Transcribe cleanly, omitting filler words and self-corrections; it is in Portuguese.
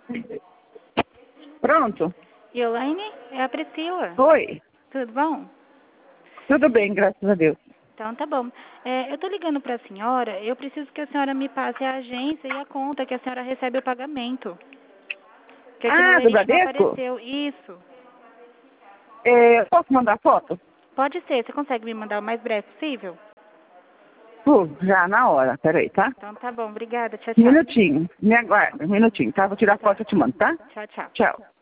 Pronto? Elaine, é a Priscila. Oi. Tudo bom? Tudo bem, graças a Deus. Então tá bom. Eu tô ligando pra senhora, eu preciso que a senhora me passe a agência e a conta que a senhora recebe o pagamento. Porque aqui no Ah, do Lerite não Bradesco? apareceu. Isso. Posso mandar foto? Pode ser, você consegue me mandar o mais breve possível? Já na hora. Peraí, tá? Então tá bom, obrigada. Tchau, Um tchau. minutinho. Me aguarda, um minutinho, tá? Vou tirar a foto e te mando, tá? Tchau, tchau. Tchau.